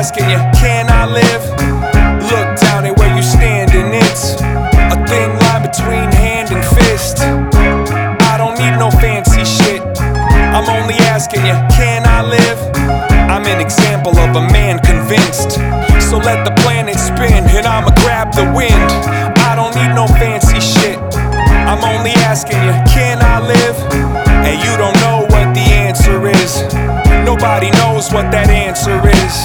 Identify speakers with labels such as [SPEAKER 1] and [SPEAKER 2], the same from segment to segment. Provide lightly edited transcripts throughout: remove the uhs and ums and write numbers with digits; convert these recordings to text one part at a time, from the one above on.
[SPEAKER 1] asking you, can I live? Look down at where you stand and it's a thin line between hand and fist. I don't need no fancy shit, I'm only asking you, can I live? I'm an example of a man convinced. So let the planet spin and I'ma grab the wind. I don't need no fancy shit, I'm only asking you, can I live? And you don't know what the answer is. Nobody knows what that answer is.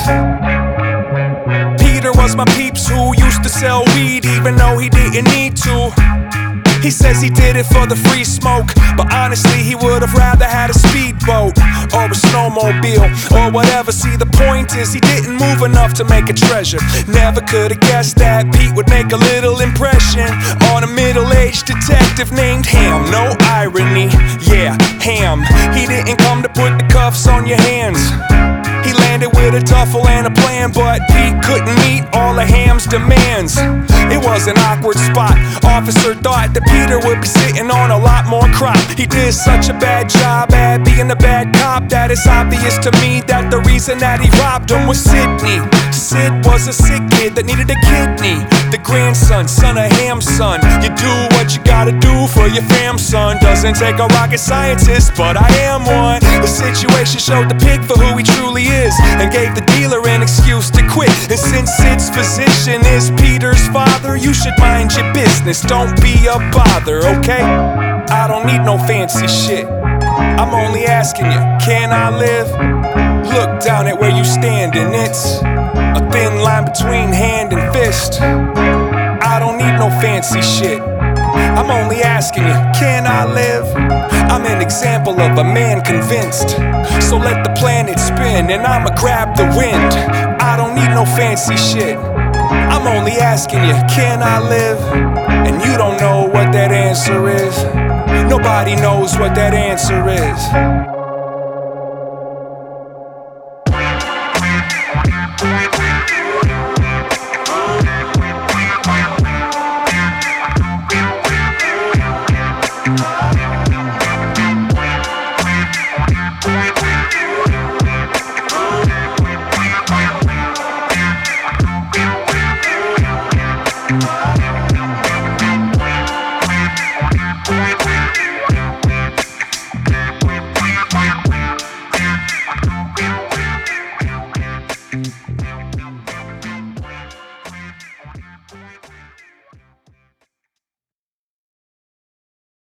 [SPEAKER 1] Peter was my peeps who used to sell weed even though he didn't need to. He says he did it for the free smoke, but honestly he would've rather had a speedboat or a snowmobile or whatever. See, the point is he didn't move enough to make a treasure. Never could've guessed that Pete would make a little impression on a middle-aged detective named Ham. No irony, yeah, Ham. He didn't come to put the cuffs on your hands. He landed with a duffel and a plan, but Pete couldn't meet all of Ham's demands. It was an awkward spot. Officer thought that Peter would be sitting on a lot more crop. He did such a bad job at being a bad cop that it's obvious to me that the reason that he robbed him was Sidney. Sid was a sick kid that needed a kidney. The grandson, son of Ham's son. You do what you gotta do for your fam, son. Doesn't take a rocket scientist, but I am one. The situation showed the pig for who he truly is and gave the dealer an excuse to quit. And since Sid's physician is Peter's father, you should mind your business, don't be a bother, okay? I don't need no fancy shit, I'm only asking you, can I live? Look down at where you stand and it's a thin line between hand and fist. I don't need no fancy shit, I'm only asking you, can I live? I'm an example of a man convinced. So let the planet spin and I'ma grab the wind. I don't need no fancy shit, I'm only asking you, can I live? And you don't know what that answer is. Nobody knows what that answer is.